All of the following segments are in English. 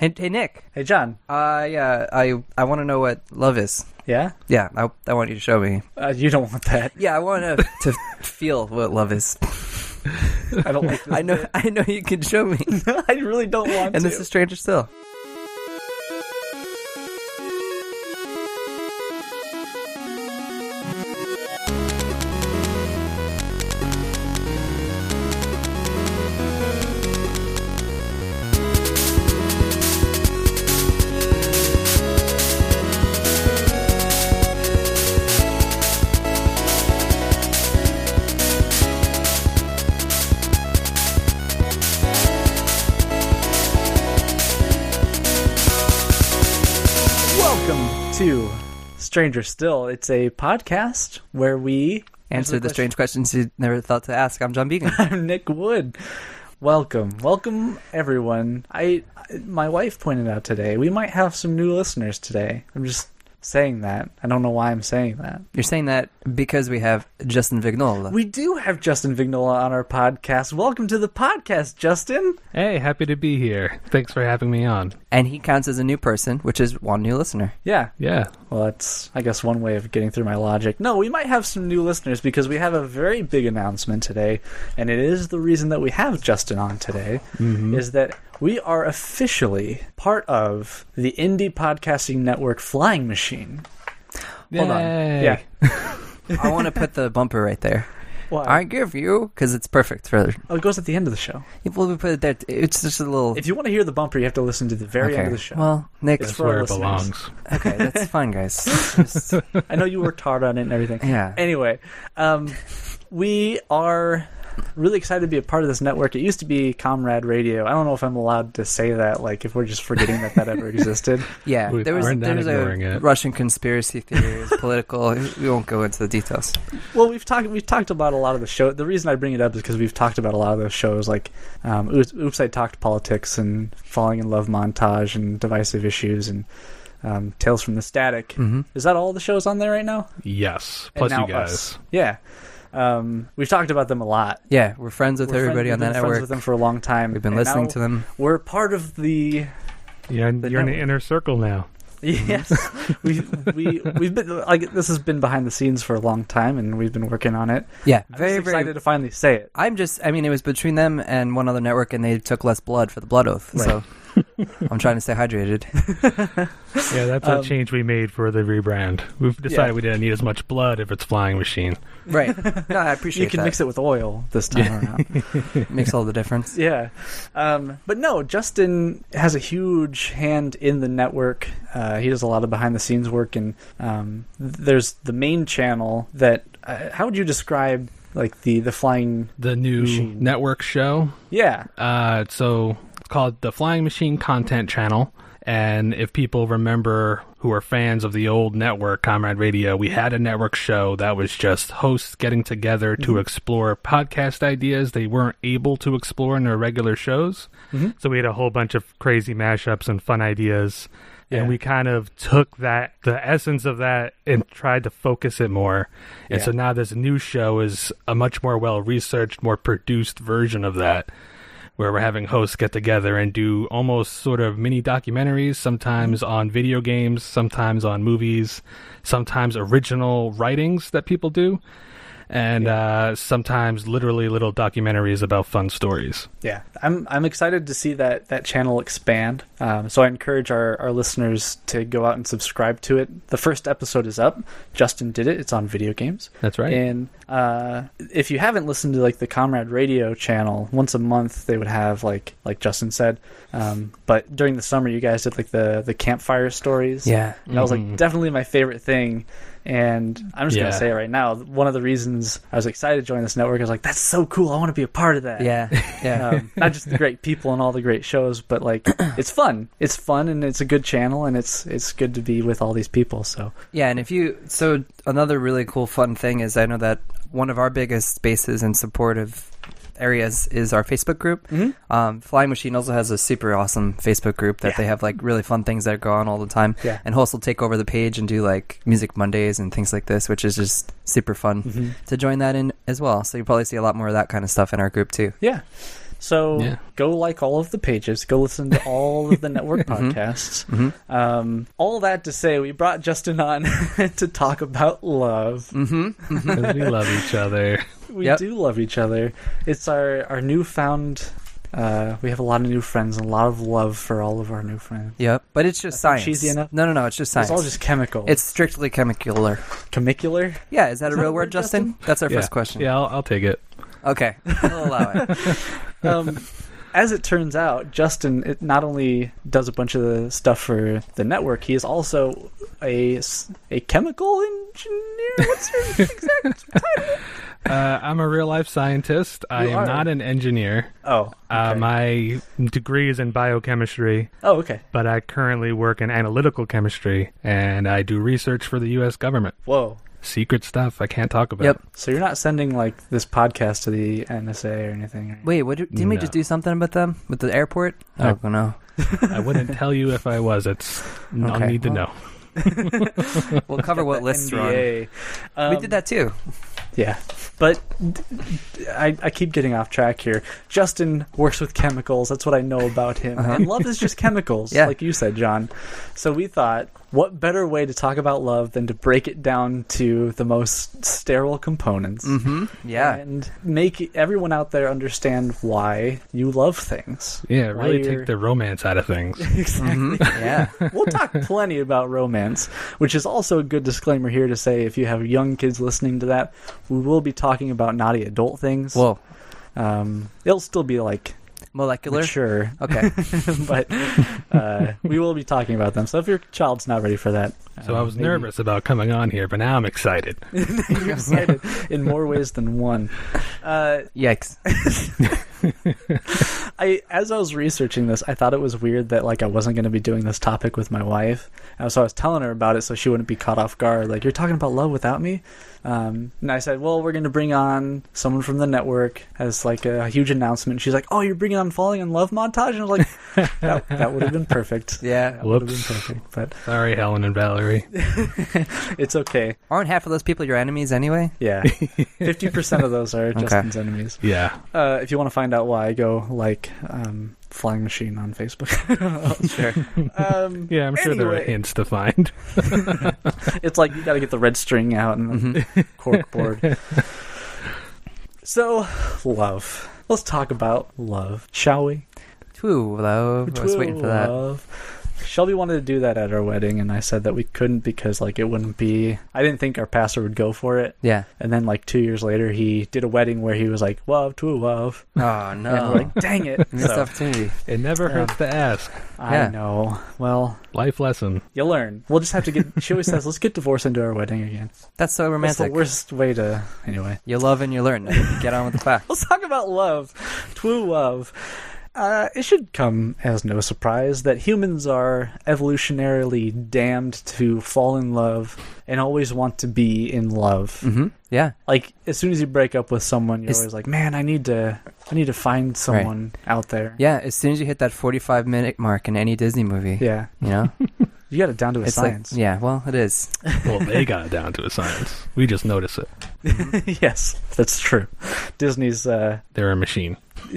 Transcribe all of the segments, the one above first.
Hey, Nick. Hey, John. Yeah, I want to know what love is. Yeah? Yeah, I want you to show me. You don't want that. Yeah, I want to feel what love is. I don't like this. I know you can show me. I really don't want to. And this is Stranger Still. Stranger Still. It's a podcast where we answer the strange questions you never thought to ask. I'm John Began. I'm Nick Wood. Welcome everyone. My wife pointed out today we might have some new listeners today. I'm just saying that. I don't know why I'm saying that. You're saying that because we have Justin Vignola. We do have Justin Vignola on our podcast. Welcome to the podcast, Justin. Hey, happy to be here. Thanks for having me on. And he counts as a new person, which is one new listener. Yeah. Well, that's, I guess, one way of getting through my logic. No, we might have some new listeners because we have a very big announcement today, and it is the reason that we have Justin on today, is that we are officially part of the indie podcasting network Flying Machine. Hold on. Yeah. I want to put the bumper right there. Why? I give you, because it's perfect for... Oh, it goes at the end of the show. Well, we put it there. It's just a little... If you want to hear the bumper, you have to listen to the very end of the show. Well, Nick... That's where it belongs. Okay, that's fine, guys. I know you worked hard on it and everything. Yeah. Anyway, we are really excited to be a part of this network. It used to be Comrade Radio. I don't know if I'm allowed to say that, like, if we're just forgetting that ever existed. Yeah, there was a Russian conspiracy theories, political. We won't go into the details. Well, we've talked about a lot of the show. The reason I bring it up is because we've talked about a lot of those shows, like Oops, I Talked Politics and Falling in Love Montage and Divisive Issues and Tales from the Static. Is that all the shows on there right now? Yes. Plus you guys. Us. Yeah. We've talked about them a lot. Yeah, we're friends with everybody on that network. We've been friends with them for a long time. We've been listening to them. We're part of the... You're in the inner circle now. Yes. we've been, like, this has been behind the scenes for a long time, and we've been working on it. Yeah, I'm very excited to finally say it. It was between them and one other network, and they took less blood for the Blood Oath, right. So... I'm trying to stay hydrated. Yeah, that's a change we made for the rebrand. We've decided we didn't need as much blood if it's Flying Machine. Right. No, I appreciate that. You can mix it with oil this time around. Makes all the difference. Yeah. But no, Justin has a huge hand in the network. He does a lot of behind-the-scenes work, and there's the main channel that... how would you describe, like, the Flying The new Machine network show? Yeah. So... called the Flying Machine Content Channel, and if people remember who are fans of the old network, Comrade Radio, we had a network show that was just hosts getting together to explore podcast ideas they weren't able to explore in their regular shows. So we had a whole bunch of crazy mashups and fun ideas, and we kind of took the essence of that and tried to focus it more. And so now this new show is a much more well-researched, more produced version of that, where we're having hosts get together and do almost sort of mini documentaries, sometimes on video games, sometimes on movies, sometimes original writings that people do, and sometimes literally little documentaries about fun stories. Yeah, I'm excited to see that channel expand. So I encourage our listeners to go out and subscribe to it. The first episode is up. Justin did it. It's on video games. That's right. And if you haven't listened to, like, the Comrade Radio channel, once a month they would have, like Justin said. But during the summer, you guys did, like, the campfire stories. Yeah, and that was, like, definitely my favorite thing. And I'm just going to say it right now, one of the reasons I was excited to join this network, I was like, that's so cool, I want to be a part of that. Yeah. Not just the great people and all the great shows, but, like, it's fun. It's fun, and it's a good channel, and it's good to be with all these people. So yeah, and so another really cool fun thing is, I know that one of our biggest bases in support of areas is our Facebook group. Flying Machine also has a super awesome Facebook group that they have, like, really fun things that go on all the time. Yeah. And hosts will take over the page and do, like, Music Mondays and things like this, which is just super fun to join that in as well. So you'll probably see a lot more of that kind of stuff in our group too. Yeah. So Yeah. go like all of the pages. Go listen to all of the network podcasts. All that to say, we brought Justin on to talk about love. 'Cause we love each other. We Yep. do love each other. It's our newfound. We have a lot of new friends and a lot of love for all of our new friends. Yep. But it's just That's not science. cheesy enough? No. It's just science. It's all just chemical. It's strictly chemicular. chemicular. Yeah, is that a that real a word, word, Justin? That's our Yeah. first question. Yeah, I'll take it. Okay, we'll allow it. As it turns out, Justin not only does a bunch of the stuff for the network, he is also a chemical engineer. What's your exact title? I'm a real life scientist. I am are? not an engineer. Oh, okay. My degree is in biochemistry, Oh, okay. but I currently work in analytical chemistry, and I do research for the U.S. government. Whoa. Secret stuff I can't talk about. Yep. So you're not sending like this podcast to the NSA or anything? Right? Wait, didn't we No. just do something with them? With the airport? No. Oh, no. I wouldn't tell you if I was. It's no Okay, need to well. know. We'll cover what lists we're on. NDA. We did that too. Yeah, but I keep getting off track here. Justin works with chemicals. That's what I know about him. And love is just chemicals, Yeah. like you said, John. So we thought, what better way to talk about love than to break it down to the most sterile components Yeah. and make everyone out there understand why you love things. Yeah, Why really you're- take the romance out of things. Exactly. Yeah. We'll talk plenty about romance, which is also a good disclaimer here to say if you have young kids listening to that, we will be talking about naughty adult things. Whoa. It'll still be like Molecular? mature, Okay. but we will be talking about them. So if your child's not ready for that, So I was maybe nervous about coming on here, but now I'm excited. you're excited in more ways than one. Yikes. As I was researching this, I thought it was weird that like I wasn't going to be doing this topic with my wife, and so I was telling her about it so she wouldn't be caught off guard. Like, you're talking about love without me, and I said, well, we're going to bring on someone from the network as like a huge announcement. She's like, oh, you're bringing on Falling in Love montage, and I was like, that would have been perfect. Yeah. That would have been Whoops. perfect, but Sorry, Helen and Valerie. it's okay. Aren't half of those people your enemies anyway? Yeah, 50% of those are Justin's enemies. Yeah. If you want to find out why, go like Flying Machine on Facebook. Sure. Yeah, I'm sure there are Anyway. hints to find. It's like you got to get the red string out and the cork board. So, love. Let's talk about love, shall we? Ooh, love. I was waiting for that. Love. Shelby wanted to do that at our wedding, and I said that we couldn't because like it wouldn't be. I didn't think our pastor would go for it. Yeah. And then like 2 years later, he did a wedding where he was like, "Love to love," Oh, and we're no. like, "Dang it!" Missed So, opportunity. It never hurts to ask. I Yeah. know. Well, Life lesson. you learn. We'll just have to get. She always says, "Let's get divorced and do our wedding again." That's so That's romantic. the worst way to. Anyway. You love and you learn. Get on with the facts. Let's talk about love. True love. It should come as no surprise that humans are evolutionarily damned to fall in love and always want to be in love. Mm-hmm. Yeah. Like as soon as you break up with someone, you're It's- always like, "Man, I need to find someone out there." Yeah. As soon as you hit that 45-minute mark in any Disney movie, Yeah. you know, You got it down to a it's science. like, yeah. Well, it is. Well, they got it down to a science. We just notice it. Yes, that's true. Disney's They're a machine.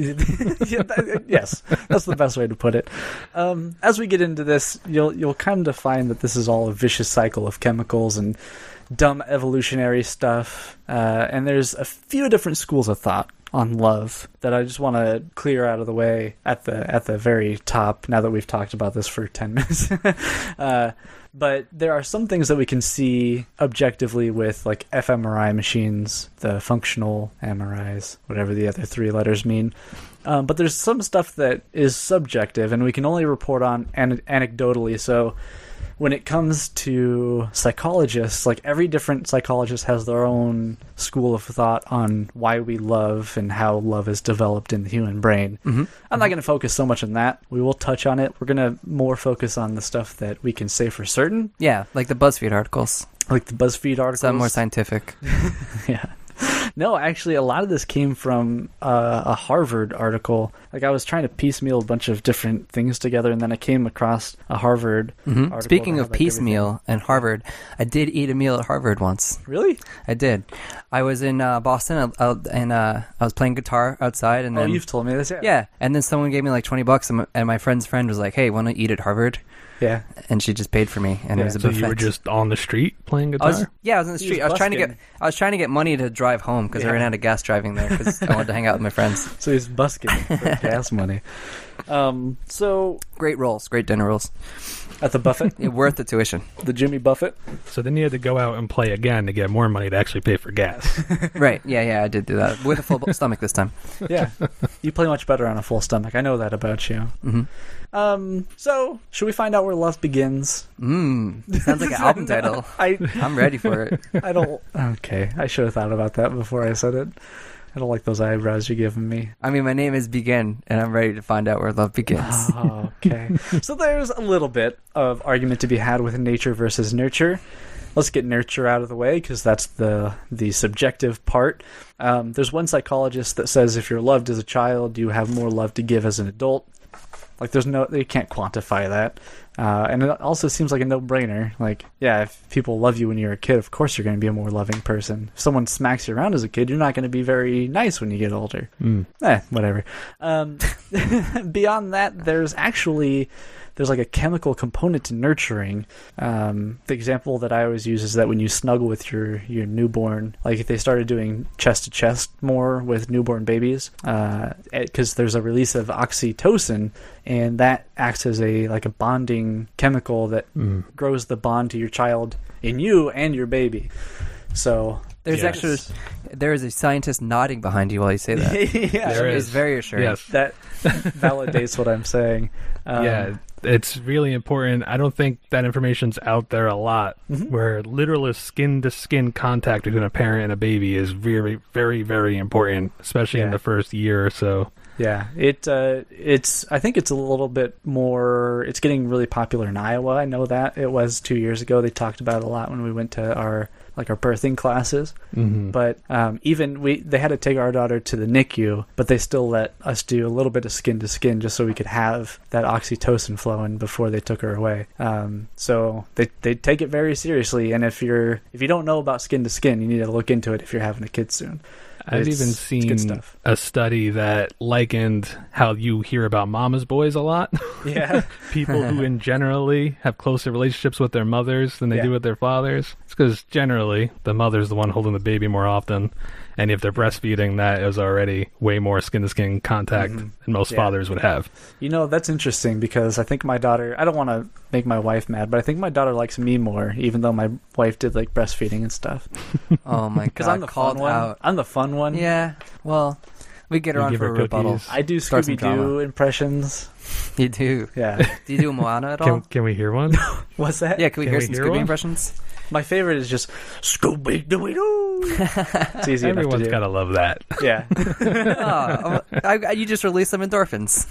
yes, that's the best way to put it. As we get into this, you'll come to find that this is all a vicious cycle of chemicals and dumb evolutionary stuff. And there's a few different schools of thought on love that I just want to clear out of the way at the very top. Now that we've talked about this for 10 minutes. But there are some things that we can see objectively with like fMRI machines, the functional MRIs, whatever the other three letters mean. But there's some stuff that is subjective and we can only report on anecdotally. So when it comes to psychologists, like every different psychologist has their own school of thought on why we love and how love is developed in the human brain. Mm-hmm. I'm not going to focus so much on that. We will touch on it. We're going to more focus on the stuff that we can say for certain, Yeah, like the BuzzFeed articles. like the BuzzFeed articles. Some more scientific. Yeah. No, actually, a lot of this came from a Harvard article. Like, I was trying to piecemeal a bunch of different things together, and then I came across a Harvard article. Speaking of about, like, piecemeal and Harvard, I did eat a meal at Harvard once. Really? I did. I was in Boston, and I was playing guitar outside, and then You've told me this, yeah, and then someone gave me like $20, and my friend's friend was like, "Hey, want to eat at Harvard?" Yeah. And she just paid for me, and it was a So buffet. you were just on the street playing I guitar? was in the street. I was trying to get money to drive home because I ran out of gas driving there because I wanted to hang out with my friends. So he's busking for gas money. So Great rolls, great dinner rolls. at the buffet, Worth the tuition. the Jimmy Buffett. So then you had to go out and play again to get more money to actually pay for gas. Right? Yeah, I did do that with a full stomach this time. Yeah, you play much better on a full stomach. I know that about you. So should we find out where love begins? Sounds like an album title. I'm ready for it. I don't. Okay, I should have thought about that before I said it. I don't like those eyebrows you're giving me. I mean, my name is Begin, and I'm ready to find out where love begins. Oh, okay. So there's a little bit of argument to be had with nature versus nurture. Let's get nurture out of the way because that's the subjective part. There's one psychologist that says if you're loved as a child, you have more love to give as an adult. Like, you can't quantify that. And it also seems like a no-brainer. Like, yeah, if people love you when you're a kid, of course you're going to be a more loving person. If someone smacks you around as a kid, you're not going to be very nice when you get older. Whatever. Beyond that, there's like a chemical component to nurturing. The example that I always use is that when you snuggle with your newborn, like if they started doing chest to chest more with newborn babies, because there's a release of oxytocin, and that acts as a bonding chemical that grows the bond to your child in you and your baby. So There is a scientist nodding behind you while you say that. yeah, There It's is. very assuring. Yes. that validates what I'm saying. Yeah, it's really important. I don't think that information's out there a lot, where literal skin-to-skin contact between a parent and a baby is very, very, very important, especially in the first year or so. Yeah, I think it's a little bit more. It's getting really popular in Iowa. I know that it was 2 years ago. They talked about it a lot when we went to our birthing classes. But they had to take our daughter to the NICU, but they still let us do a little bit of skin to skin just so we could have that oxytocin flowing before they took her away. So they take it very seriously. And if you don't know about skin to skin, you need to look into it if you're having a kid soon. I've even seen a study that likened how you hear about mama's boys a lot. Yeah. People who in generally have closer relationships with their mothers than they do with their fathers. It's because generally the mother's the one holding the baby more often. And if they're breastfeeding, that is already way more skin-to-skin contact than most fathers would have. You know, that's interesting because I think my daughter, I don't want to make my wife mad, but I think my daughter likes me more, even though my wife did breastfeeding and stuff. Oh my god! Because I'm the fun one. Out. I'm the fun one. Yeah. Well, we get her on for a rebuttal. Cookies. I do Start some Scooby-Doo impressions. You do. Yeah. Do you do Moana at all? Can we hear one? What's that? Yeah. Can we hear some Scooby one? impressions? My favorite is just Scooby-Doo. It's easy enough to Everyone's do. got to love that. Yeah. You just release some endorphins.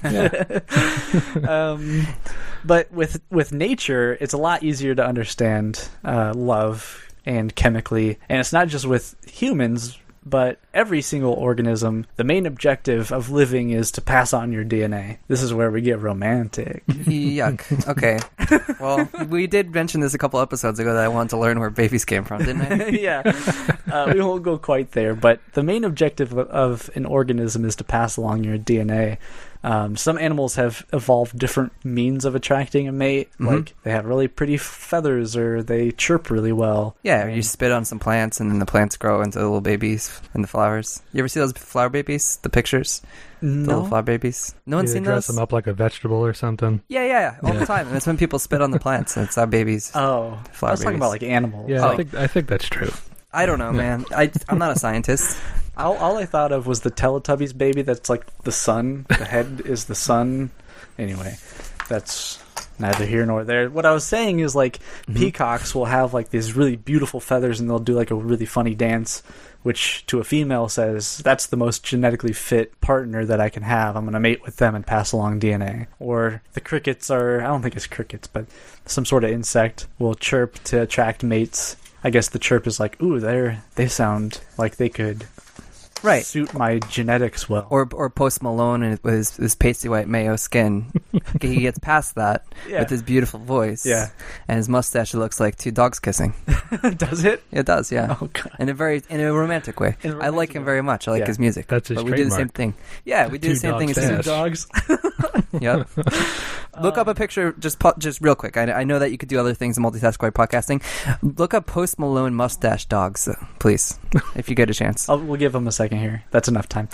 But with nature, it's a lot easier to understand love and chemically, and it's not just with humans, but every single organism. The main objective of living is to pass on your DNA. This is where we get romantic. Yuck. Okay. Well, we did mention this a couple episodes ago that I wanted to learn where babies came from, didn't I? Yeah. We won't go quite there, but the main objective of an organism is to pass along your DNA. Some animals have evolved different means of attracting a mate. Like they have really pretty feathers, or they chirp really well. Yeah, you spit on some plants, and then the plants grow into little babies and the flowers. You ever see those flower babies? The pictures? The little flower babies? No one's They seen dress those? them up like a vegetable or something. Yeah, all the time. And that's when people spit on the plants. And it's how babies. Oh, Flower I was talking babies. about animals. Yeah, Oh. I think that's true. I don't know, man. I'm not a scientist. All I thought of was the Teletubbies baby that's like the sun. The head is the sun. Anyway, that's neither here nor there. What I was saying is peacocks will have these really beautiful feathers, and they'll do a really funny dance, which to a female says, that's the most genetically fit partner that I can have. I'm going to mate with them and pass along DNA. Or the crickets I don't think it's crickets, but some sort of insect will chirp to attract mates. I guess the chirp is ooh, they sound like they could Right. suit my genetics well. Or Post Malone and with his pasty white mayo skin. He gets past that with his beautiful voice. Yeah. And his mustache looks like two dogs kissing. Does it? It does, yeah. Oh God. In a romantic way. In a I like romantic him way. very much. I like Yeah. his music. That's his But we do the same trademark. thing. Yeah, we do the same thing as Two him. dogs Dogs. Yep. Look up a picture, just real quick. I know that you could do other things in multitask while podcasting. Look up Post Malone mustache dogs, please, if you get a chance. We'll give him a second here. That's enough time.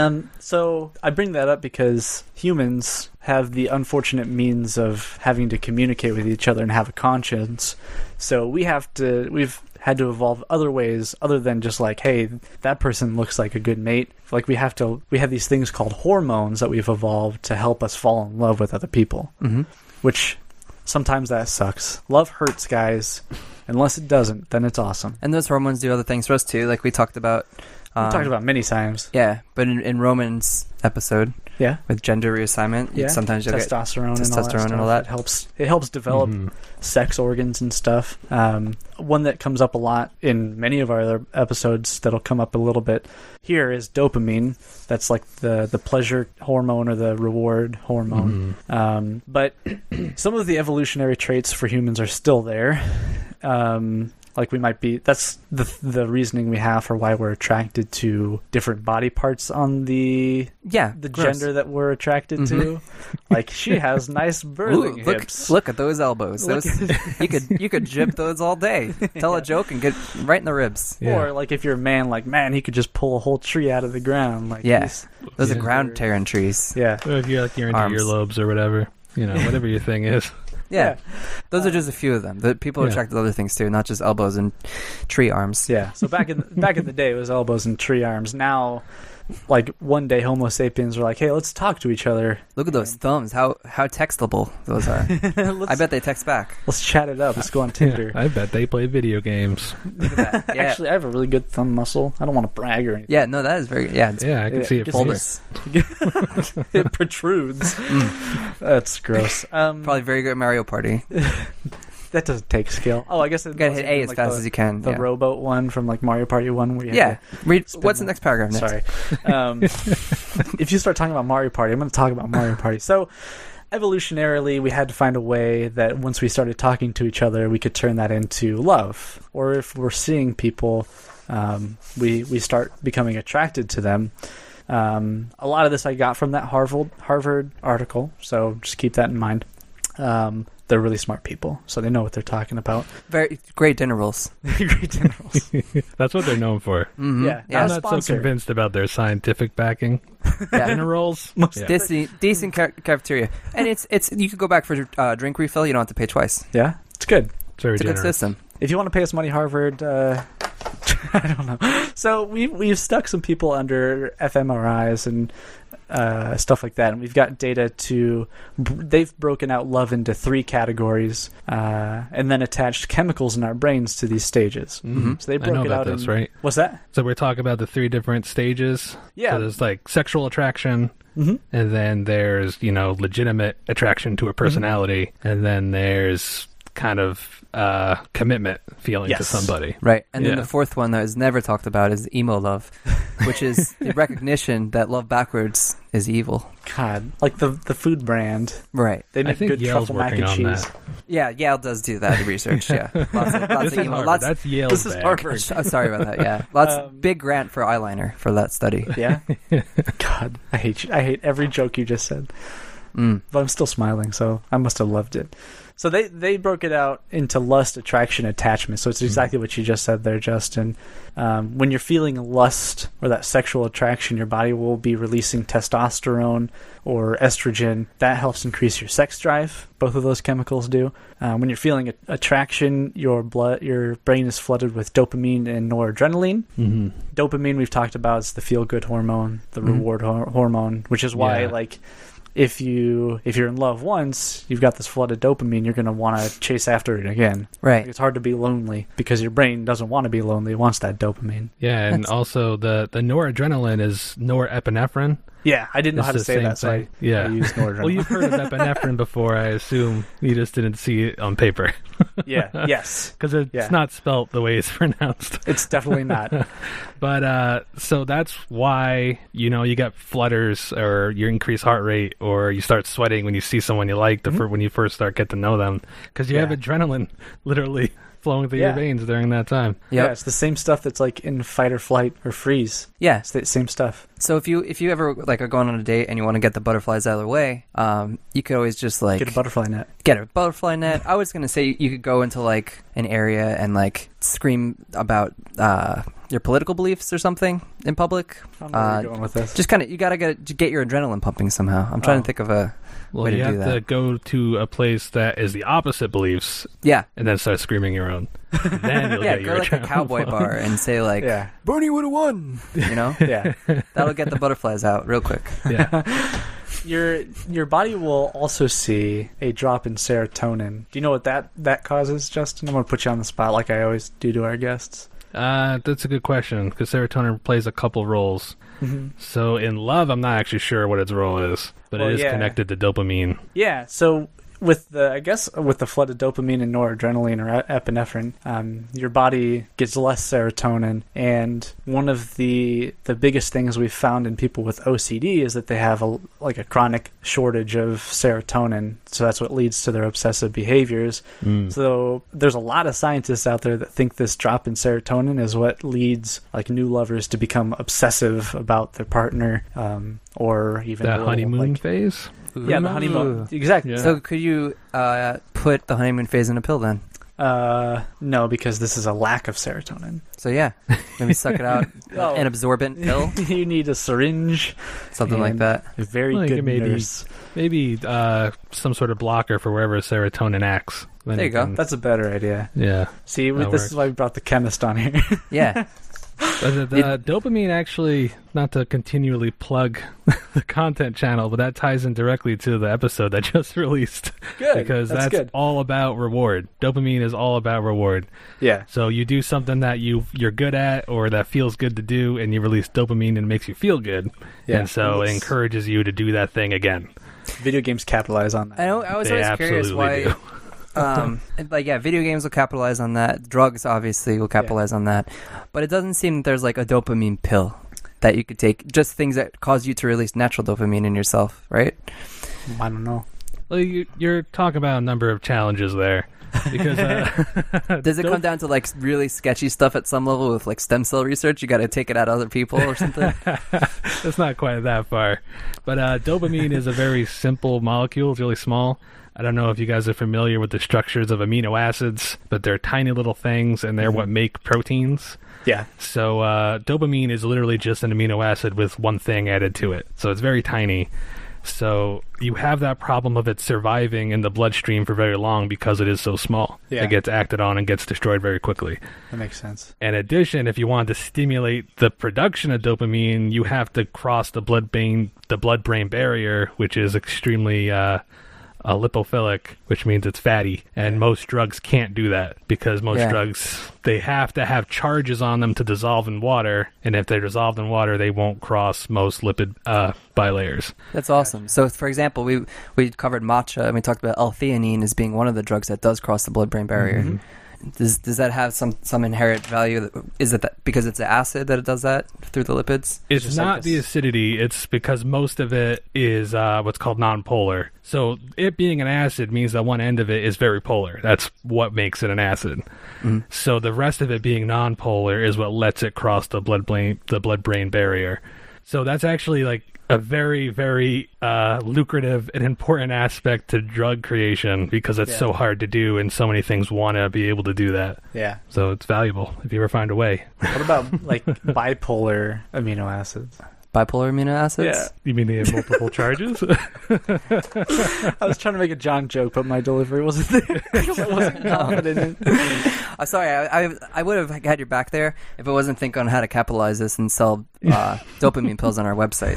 So I bring that up because humans have the unfortunate means of having to communicate with each other and have a conscience. So we've had to evolve other ways other than just like, hey, that person looks like a good mate. Like we have these things called hormones that we've evolved to help us fall in love with other people, which sometimes that sucks. Love hurts, guys. Unless it doesn't, then it's awesome. And those hormones do other things for us too, like we talked about. We talked about many times. Yeah, but in Roman's episode, Yeah. with gender reassignment, Yeah. sometimes you'll get testosterone testosterone and all that. It helps develop sex organs and stuff. One that comes up a lot in many of our other episodes that'll come up a little bit here is dopamine. That's like the pleasure hormone or the reward hormone. But some of the evolutionary traits for humans are still there. Like we might be, that's the reasoning we have for why we're attracted to different body parts on the gender that we're attracted to. Like she has nice birthing hips. Look at those elbows. You could jib those all day. Tell a joke and get right in the ribs. Yeah. Or like if you're a man, like man, he could just pull a whole tree out of the ground. Like Those are ground tearing trees. Yeah. Or if you're into Arms. earlobes or whatever, whatever your thing is. Yeah. Those are just a few of them. The people are attracted to other things too, not just elbows and tree arms. Yeah. So back in the day, it was elbows and tree arms. Now, like one day, Homo sapiens were like, "Hey, let's talk to each other. Look at those thumbs. How textable those are. I bet they text back. Let's chat it up. Let's go on Tinder." I bet they play video games. Look at that. Yeah. Actually, I have a really good thumb muscle. I don't want to brag or anything. Yeah, no, that is very it's Yeah, I can see it. Just bulbous. It protrudes. That's gross. Probably very good at Mario Party. That doesn't take skill. Oh, I guess You gotta hit A as fast as you can. The rowboat one from like Mario Party 1 where you Yeah. Read spin what's the the- next paragraph next? Sorry. If you start talking about Mario Party, I'm going to talk about Mario Party. So, evolutionarily, we had to find a way that once we started talking to each other, we could turn that into love. Or if we're seeing people, we start becoming attracted to them. A lot of this I got from that Harvard article, so just keep that in mind. They're really smart people, so they know what they're talking about. Very great dinner rolls. Great dinner rolls. That's what they're known for. Mm-hmm. Yeah. Yeah. I'm Not not so sponsored. convinced about their scientific backing. Yeah. Dinner rolls. Yeah. Decent cafeteria, and it's you could go back for drink refill. You don't have to pay twice. Yeah, it's good. It's very It's a good generous. system. If you want to pay us money, Harvard, I don't know. So we've stuck some people under fMRIs and stuff like that, and we've got data they've broken out love into 3 categories, and then attached chemicals in our brains to these stages. Mm-hmm. So they I broke know it about out. this, right? What's that? So we're talking about the 3 different stages. Yeah. So there's like sexual attraction, Mm-hmm. and then there's legitimate attraction to a personality, and then there's kind of commitment feeling to Yes. somebody. Right, and then Yeah. the fourth one that is never talked about is emo love, which is the recognition that love backwards is evil. God, like the food brand. Right. They I make think good Yale's truffle mac working and on cheese. that. Yeah, Yale does do that research. Yeah, lots This of is emo. Harvard. That's Yale's This is bag. Harvard. Sorry about that. Yeah, big grant for eyeliner for that study. Yeah. God, I hate you. I hate every joke you just said. But I'm still smiling, so I must have loved it. So they broke it out into lust, attraction, attachment. So it's exactly what you just said there, Justin. When you're feeling lust or that sexual attraction, your body will be releasing testosterone or estrogen. That helps increase your sex drive. Both of those chemicals do. When you're feeling attraction, your brain is flooded with dopamine and noradrenaline. Mm-hmm. Dopamine, we've talked about, is the feel-good hormone, the reward hormone, which is why, Yeah. if you're in love once, you've got this flood of dopamine, you're going to want to chase after it again. Right. It's hard to be lonely because your brain doesn't want to be lonely. It wants that dopamine. Yeah, and also the noradrenaline is norepinephrine. Yeah, I didn't know It's how to the say same that, so thing. I used noradrenaline. Well, you've heard of epinephrine before, I assume. You just didn't see it on paper. Yeah. Yes. Because it's not spelt the way it's pronounced. It's definitely not. But so that's why you get flutters, or you increase heart rate, or you start sweating when you see someone you like when you first start get to know them, because you have adrenaline literally flowing through your veins during that time. Yep. Yeah, it's the same stuff that's like in fight or flight or freeze. Yeah, it's the same stuff. So if you ever like are going on a date and you want to get the butterflies out of the way, you could always just like get a butterfly net. I was gonna say you could go into like an area and like scream about your political beliefs or something in public. I don't know where you're going with this. Just kind of you gotta get your adrenaline pumping somehow. I'm trying to think of a way to do that. You have to go to a place that is the opposite beliefs. Yeah, and then start screaming your own. Then you'll get your go like a cowboy bar and say like, Bernie would have won. Yeah, that'll get the butterflies out real quick. Yeah. Your body will also see a drop in serotonin. Do you know what that causes, Justin? I'm going to put you on the spot like I always do to our guests. That's a good question, because serotonin plays a couple roles. Mm-hmm. So in love, I'm not actually sure what its role is, but it is connected to dopamine. Yeah, so with the flood of dopamine and noradrenaline or epinephrine, your body gets less serotonin, and one of the biggest things we've found in people with OCD is that they have a chronic shortage of serotonin, so that's what leads to their obsessive behaviors. So there's a lot of scientists out there that think this drop in serotonin is what leads like new lovers to become obsessive about their partner, or even that honeymoon phase. Yeah, the honeymoon. Exactly. Yeah. So could you put the honeymoon phase in a pill then? No, because this is a lack of serotonin. So yeah, maybe suck it out. An absorbent pill. You need a syringe, something like that. A very good nurse. Maybe some sort of blocker for wherever serotonin acts. Then there you go. That's a better idea. Yeah. See, this is why we brought the chemist on here. Yeah. But the dopamine actually, not to continually plug the content channel, but that ties in directly to the episode that just released. Good. Because that's good. all about reward. Dopamine is all about reward. Yeah. So you do something that you're good at or that feels good to do, and you release dopamine and it makes you feel good. Yeah. And so it encourages you to do that thing again. Video games capitalize on that. I was always curious why... do. Video games will capitalize on that. Drugs obviously will capitalize on that, but it doesn't seem that there's like a dopamine pill that you could take. Just things that cause you to release natural dopamine in yourself, right? I don't know. Well, you're talking about a number of challenges there. Because does it come down to like really sketchy stuff at some level with like stem cell research? You got to take it out of other people or something. It's not quite that far, but dopamine is a very simple molecule. It's really small. I don't know if you guys are familiar with the structures of amino acids, but they're tiny little things, and they're what make proteins. Yeah. So dopamine is literally just an amino acid with one thing added to it. So it's very tiny. So you have that problem of it surviving in the bloodstream for very long because it is so small. Yeah. It gets acted on and gets destroyed very quickly. That makes sense. In addition, if you want to stimulate the production of dopamine, you have to cross the blood-brain barrier, which is extremely lipophilic, which means it's fatty. And most drugs can't do that because most drugs, they have to have charges on them to dissolve in water. And if they're dissolved in water, they won't cross most lipid bilayers. That's awesome. So, for example, we covered matcha, and we talked about L-theanine as being one of the drugs that does cross the blood-brain barrier. Mm-hmm. Does that have some inherent value? Is it that because it's an acid that it does that through the lipids? It's not like the acidity. It's because most of it is what's called nonpolar. So it being an acid means that one end of it is very polar. That's what makes it an acid. Mm-hmm. So the rest of it being nonpolar is what lets it cross the blood-brain barrier. So that's actually like a very, very lucrative and important aspect to drug creation because it's so hard to do, and so many things want to be able to do that. Yeah. So it's valuable if you ever find a way. What about like bipolar amino acids? Bipolar amino acids? Yeah. You mean they have multiple charges? I was trying to make a John joke, but my delivery wasn't there. I wasn't confident in it. Sorry, I would have had your back there if I wasn't thinking on how to capitalize this and sell dopamine pills on our website.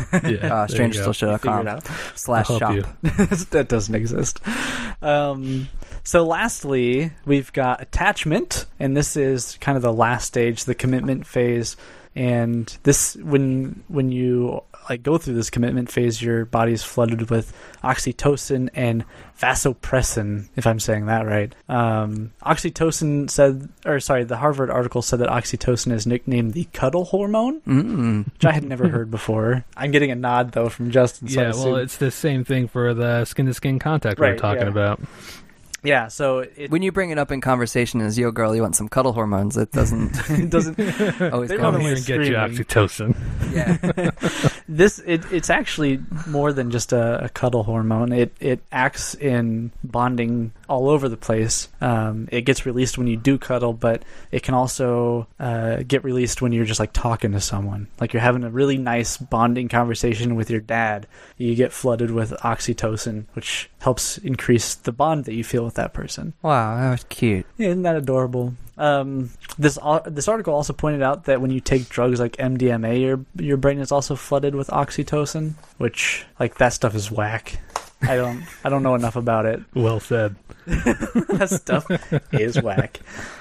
strangerstillshit.com/shop. That doesn't exist. So lastly, we've got attachment, and this is kind of the last stage, the commitment phase. And this, when you go through this commitment phase, your body is flooded with oxytocin and vasopressin, if I'm saying that right. Oxytocin the Harvard article said that oxytocin is nicknamed the cuddle hormone, which I had never heard before. I'm getting a nod, though, from Justin. So yeah, well, it's the same thing for the skin-to-skin contact we were talking about. Yeah, so when you bring it up in conversation as, yo, girl, you want some cuddle hormones, it doesn't always come here and get you oxytocin. Yeah. It's actually more than just a cuddle hormone. It acts in bonding all over the place. It gets released when you do cuddle, but it can also get released when you're just like talking to someone. Like you're having a really nice bonding conversation with your dad. You get flooded with oxytocin, which helps increase the bond that you feel with that person. Wow, that was cute. Yeah, isn't that adorable? This article also pointed out that when you take drugs like MDMA, your brain is also flooded with oxytocin, which like that stuff is whack. I don't know enough about it. Well said. That stuff is whack.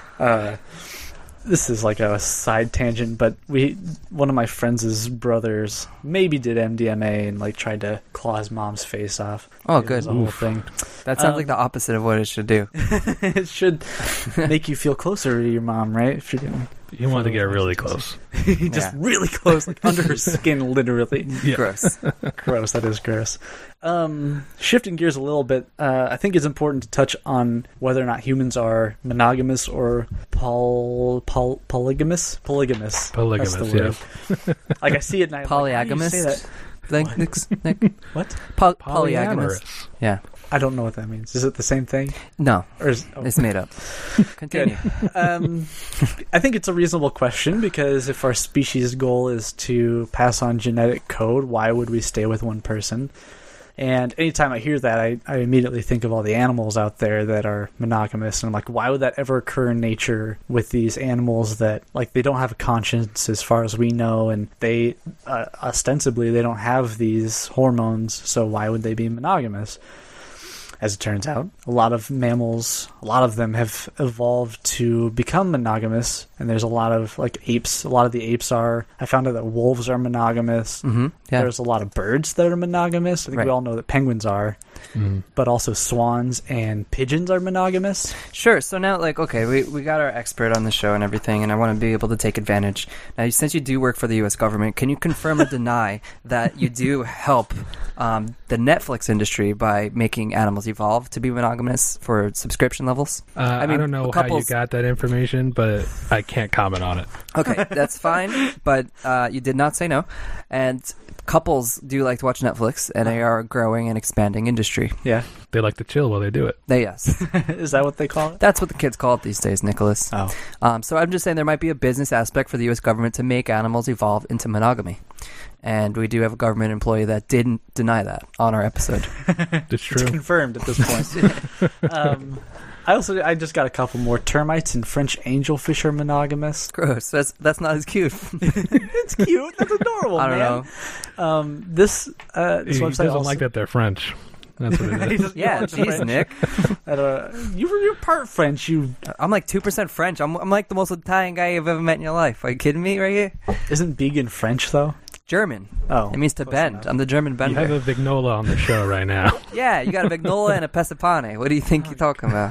This is like a side tangent, but one of my friends' brothers maybe did MDMA and like tried to claw his mom's face off. Oh, good. The whole thing. That sounds like the opposite of what it should do. It should make you feel closer to your mom, right? If you're getting you want to get really close. Just really close, like under her skin, literally. Yeah. Gross. Gross. That is gross. Shifting gears a little bit, I think it's important to touch on whether or not humans are monogamous or polygamous. Polygamous. Polygamous. That's the word. Like I see it and I polyagamous. Like, Nick? What? Polyagamous. Yeah. I don't know what that means. Is it the same thing? No. Or it's made up. Continue. I think it's a reasonable question because if our species' goal is to pass on genetic code, why would we stay with one person? And anytime I hear that, I immediately think of all the animals out there that are monogamous. And I'm like, why would that ever occur in nature with these animals that, like, they don't have a conscience as far as we know, and they, ostensibly, they don't have these hormones, so why would they be monogamous? As it turns out, a lot of mammals, a lot of them have evolved to become monogamous, and there's a lot of, like, apes. A lot of the apes are. I found out that wolves are monogamous. Mm-hmm. Yeah. There's a lot of birds that are monogamous. I think we all know that penguins are. Mm-hmm. But also swans and pigeons are monogamous. Sure. So now, like, okay, we got our expert on the show and everything, and I want to be able to take advantage. Now, since you do work for the U.S. government, can you confirm or deny that you do help the Netflix industry by making animals evolve to be monogamous for subscription levels? I don't know how you got that information, but I can't comment on it. Okay, that's fine, but you did not say no. And couples do like to watch Netflix, and they are a growing and expanding industry. Yeah. They like to chill while they do it. Yes. Is that what they call it? That's what the kids call it these days, Nicholas. Oh. So I'm just saying there might be a business aspect for the U.S. government to make animals evolve into monogamy. And we do have a government employee that didn't deny that on our episode. It's true. It's confirmed at this point. I just got a couple more. Termites and French angelfish are monogamous. Gross. That's not as cute. It's cute. That's adorable. I don't know. This website doesn't also like that they're French. That's what it is. Yeah, jeez, Nick. You're part French. I'm like 2% French. I'm like the most Italian guy you've ever met in your life. Are you kidding me right here? Isn't vegan French though? German. Oh, it means to bend. enough. I'm the German bender. You have a Vignola on the show right now. Yeah, you got a Vignola and a Pesapane. What do you think you're talking about?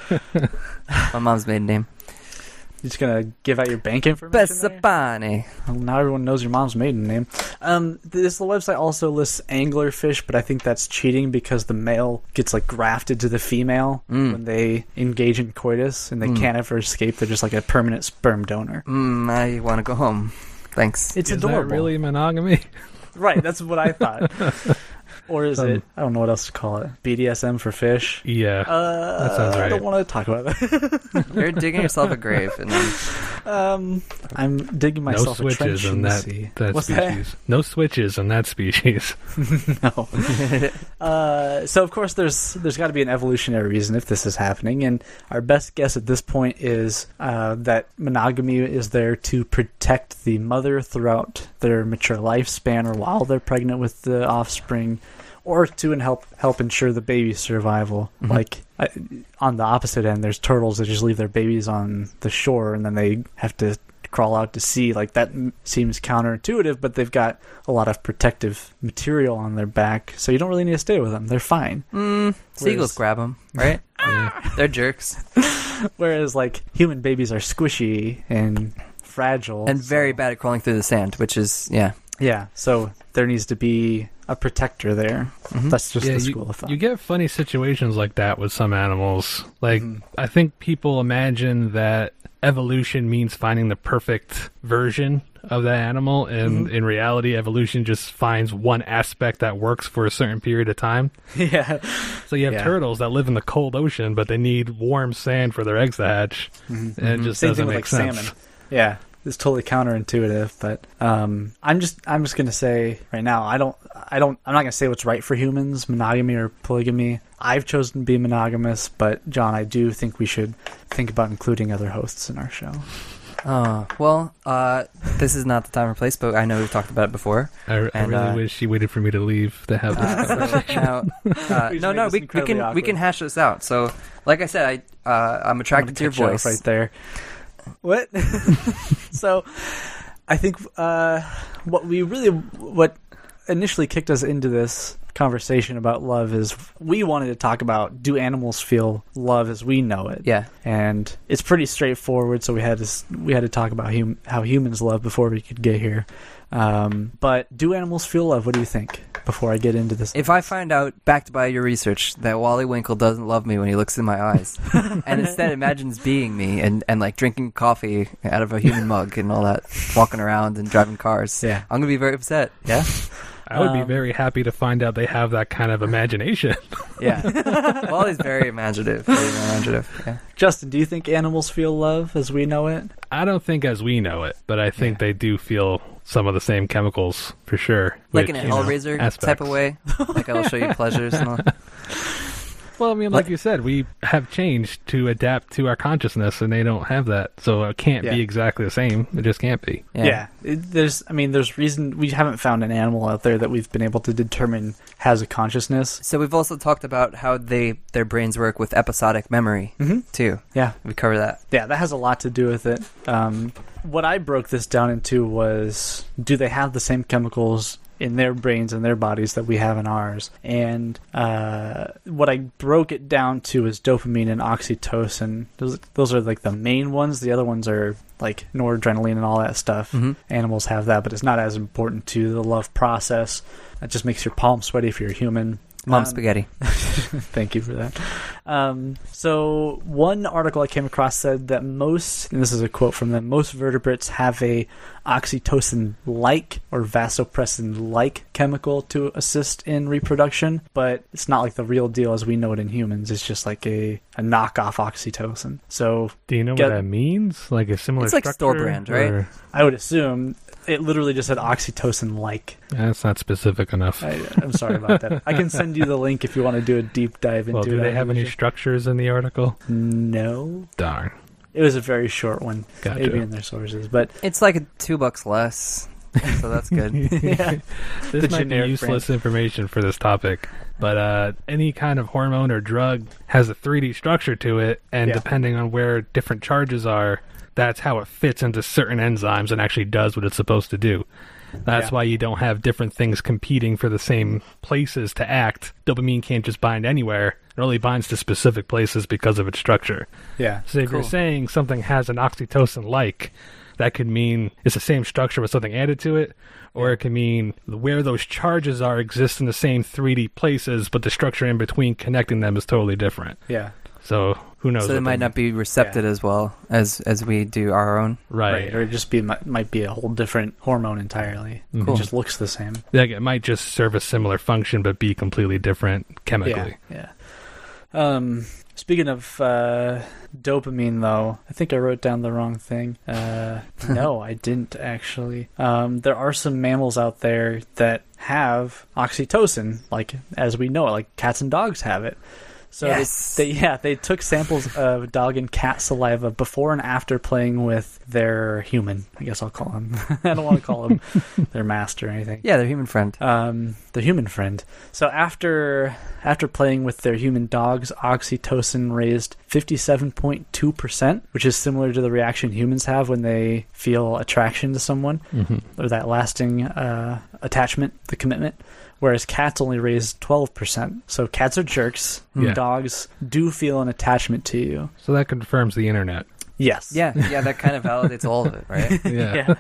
My mom's maiden name. You're just gonna give out your bank information? Pesapane. Well, now everyone knows your mom's maiden name. This website also lists anglerfish, but I think that's cheating because the male gets like grafted to the female when they engage in coitus, and they can't ever escape. They're just like a permanent sperm donor. I want to go home. Thanks. It's Is adorable. that really monogamy? Right, that's what I thought. Or is it? I don't know what else to call it. BDSM for fish? Yeah, that sounds right. I don't want to talk about that. You're digging yourself a grave, and then I'm digging myself no a trench switches in the sea. that What's species. That? No switches in that species. No. So of course there's got to be an evolutionary reason if this is happening, and our best guess at this point is that monogamy is there to protect the mother throughout their mature lifespan or while they're pregnant with the offspring, or to help ensure the baby's survival. Mm-hmm. Like on the opposite end, there's turtles that just leave their babies on the shore and then they have to crawl out to sea. Like, that seems counterintuitive, but they've got a lot of protective material on their back, so you don't really need to stay with them. They're fine. Seagulls grab them, right? They're jerks. Whereas, like, human babies are squishy and fragile. And very bad at crawling through the sand, which is, Yeah, so there needs to be a protector there. That's just the school of thought. You get funny situations like that with some animals. Like, I think people imagine that evolution means finding the perfect version of that animal, and in reality, evolution just finds one aspect that works for a certain period of time. Yeah. So you have turtles that live in the cold ocean, but they need warm sand for their eggs to hatch. And it just Same doesn't thing with, make like, sense. salmon. Yeah. It's totally counterintuitive, but I'm just gonna say right now, I'm not gonna say what's right for humans, monogamy or polygamy. I've chosen to be monogamous, but John, I do think we should think about including other hosts in our show. This is not the time or place, but I know we've talked about it before. I really wish you waited for me to leave to have this conversation. We can hash this out. So, like I said, I'm attracted to your voice right there. What? So, I think what initially kicked us into this conversation about love is we wanted to talk about, do animals feel love as we know it? Yeah. And it's pretty straightforward, so we had to talk about how humans love before we could get here. But do animals feel love? What do you think? Before I get into this, if I find out, backed by your research, that Wally Winkle doesn't love me when he looks in my eyes, and instead imagines being me and like drinking coffee out of a human mug and all that, walking around and driving cars, I'm gonna be very upset. Yeah. I would be very happy to find out they have that kind of imagination. Yeah. Wally's very imaginative. Yeah. Justin, do you think animals feel love as we know it? I don't think as we know it, but I think they do feel some of the same chemicals for sure. Like in a Hellraiser type of way. Like I will show you pleasures and all. Well, I mean, like you said, we have changed to adapt to our consciousness, and they don't have that, so it can't be exactly the same. It just can't be. Yeah. There's reason we haven't found an animal out there that we've been able to determine has a consciousness. So we've also talked about how their brains work with episodic memory too. Yeah, we cover that. Yeah, that has a lot to do with it. What I broke this down into was, do they have the same chemicals in their brains and their bodies that we have in ours? And what I broke it down to is dopamine and oxytocin. Those are like the main ones. The other ones are like noradrenaline and all that stuff. Animals have that, but it's not as important to the love process. That just makes your palms sweaty if you're a human. Mom spaghetti. Thank you for that. So one article I came across said that most, and this is a quote from them, most vertebrates have a oxytocin-like or vasopressin-like chemical to assist in reproduction, but it's not like the real deal as we know it in humans. It's just like a knockoff oxytocin. So do you know what that means? Like a similar structure? It's like store brand, right? I would assume. It literally just said oxytocin-like. That's not specific enough. I'm sorry about that. I can send you the link if you want to do a deep dive into it. Do they have any structures in the article? No. Darn. It was a very short one. Gotcha. Maybe in their sources, but it's like $2 less, so that's good. Yeah. This might be useless information for this topic, but any kind of hormone or drug has a 3D structure to it, and depending on where different charges are, that's how it fits into certain enzymes and actually does what it's supposed to do. That's why you don't have different things competing for the same places to act. Dopamine can't just bind anywhere. It only binds to specific places because of its structure. Yeah. So if you're saying something has an oxytocin-like, that could mean it's the same structure with something added to it, or it could mean where those charges are exist in the same 3D places, but the structure in between connecting them is totally different. Yeah. So who knows? So they might not be recepted as well as we do our own. Right. Or it just might be a whole different hormone entirely. It just looks the same. Like it might just serve a similar function but be completely different chemically. Yeah. Speaking of dopamine, though, I think I wrote down the wrong thing. No, I didn't actually. There are some mammals out there that have oxytocin, like as we know it, like cats and dogs have it. So Yes. they took samples of dog and cat saliva before and after playing with their human. I guess I'll call him. I don't want to call him their master or anything. Yeah, their human friend. The human friend. So after playing with their human dogs, oxytocin raised 57.2%, which is similar to the reaction humans have when they feel attraction to someone, or that lasting attachment, the commitment. Whereas cats only raised 12%. So cats are jerks. Yeah. Dogs do feel an attachment to you. So that confirms the internet. Yes. Yeah, that kind of validates all of it, right? Yeah.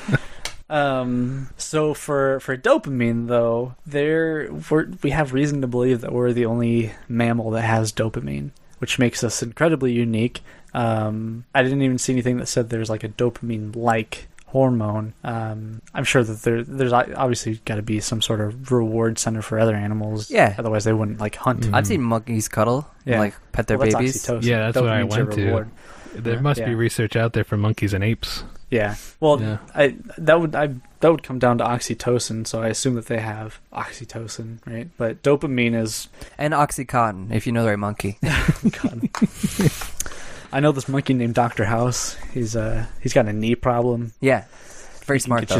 So for dopamine though, we have reason to believe that we're the only mammal that has dopamine, which makes us incredibly unique. I didn't even see anything that said there's like a dopamine-like hormone. I'm sure that there's obviously got to be some sort of reward center for other animals. Yeah. Otherwise they wouldn't like hunt. I've seen monkeys cuddle, and, Yeah. like pet their Well, that's babies. oxytocin. Yeah, that's what I Dopamine's a went to. reward. There must be Yeah. research out there for monkeys and apes. Yeah. Well, Yeah. that would come down to oxytocin, so I assume that they have oxytocin, right? But dopamine is And Oxycontin, if you know the right monkey. God. I know this monkey named Dr. House. He's got a knee problem. Yeah, very Can smart get though. you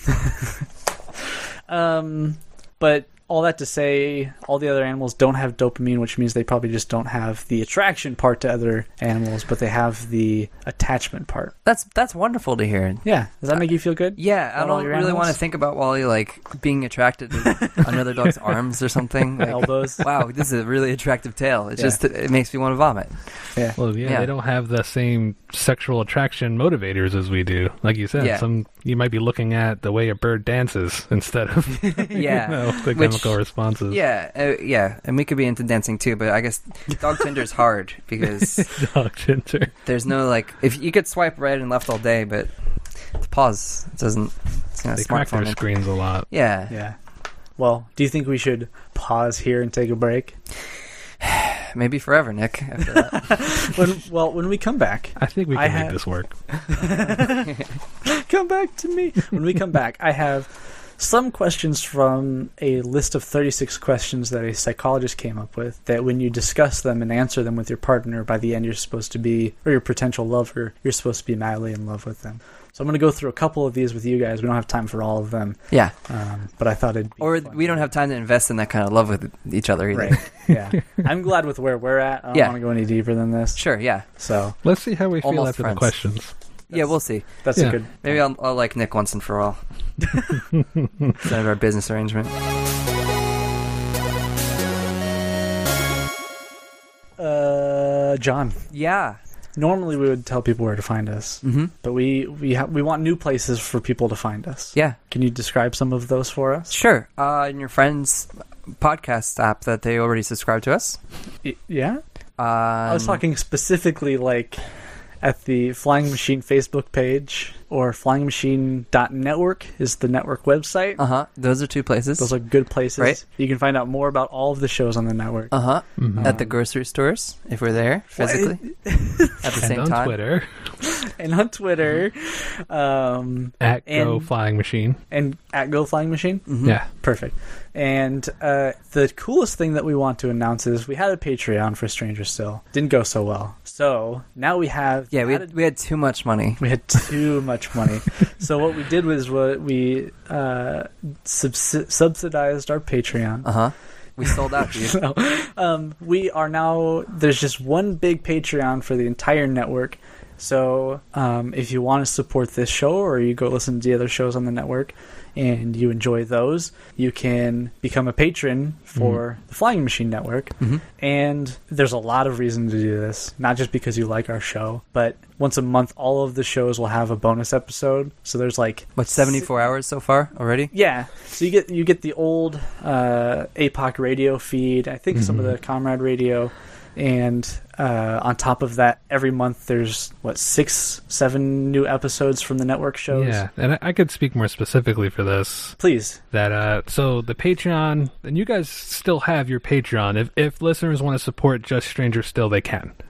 some. But all that to say, all the other animals don't have dopamine, which means they probably just don't have the attraction part to other animals, but they have the attachment part. That's wonderful to hear. Yeah. Does that make you feel good? Yeah, I About all don't your really want to animals? think about Wally like being attracted to another dog's arms or something. Like, Elbows. wow, this is a really attractive tail. It's Yeah. just it makes me want to vomit. Yeah. Well, yeah, Yeah. they don't have the same sexual attraction motivators as we do. Like you said, Yeah. you might be looking at the way a bird dances instead of Yeah, the Which- chemical responses. yeah, and we could be into dancing too, but I guess dog Tinder's hard because Dog Tinder. there's no like if you could swipe right and left all day, but the pause doesn't. It's not They a crack their smartphone. screens a lot. Yeah, Yeah. Well, do you think we should pause here and take a break? maybe forever, Nick. After that. When we come back, I think we I can make have- this work. come back to me. When we come back, I have some questions from a list of 36 questions that a psychologist came up with that when you discuss them and answer them with your partner, by the end you're supposed to be, or your potential lover, you're supposed to be madly in love with them. So I'm going to go through a couple of these with you guys. We don't have time for all of them, Yeah, but I thought it'd be or fun. we don't have time to invest in that kind of love with each other either. Right. Yeah. I'm glad with where we're at. I don't Yeah. want to go any deeper than this. Sure, yeah, So Let's see how we feel Almost after friends. the questions. yeah. We'll see. that's Yeah. a good. Maybe I'll like Nick once and for all. Instead of our business arrangement. John. Yeah. Normally we would tell people where to find us, Mm-hmm. but we want new places for people to find us. Yeah. Can you describe some of those for us? Sure. In your friend's podcast app that they already subscribe to us. Yeah. I was talking specifically like at the Flying Machine Facebook page, or flyingmachine.network is the network website. Those are two places. Those are good places. Right. You can find out more about all of the shows on the network. At the grocery stores, if we're there physically at the And same on time. Twitter, And on Twitter, at Go And- Flying Machine. and at Go Flying Machine. Yeah. Perfect. And the coolest thing that we want to announce is we had a Patreon for Stranger Still. Didn't go so well. So now we have... Yeah, we had too much money. We had too much money. So what we did was we subsidized our Patreon. We sold out, dude. So we are now... There's just one big Patreon for the entire network. So if you want to support this show, or you go listen to the other shows on the network and you enjoy those, you can become a patron for the Flying Machine Network. And there's a lot of reason to do this, not just because you like our show, but once a month all of the shows will have a bonus episode. So there's like... What, 74 hours so far already? Yeah, so you get the old APOC radio feed, I think some of the Comrade radio, and on top of that, every month there's 6-7 new episodes from the network shows. Yeah, and I could speak more specifically for this. Please. That so the Patreon, and you guys still have your Patreon. If listeners want to support Just Stranger Still, they can.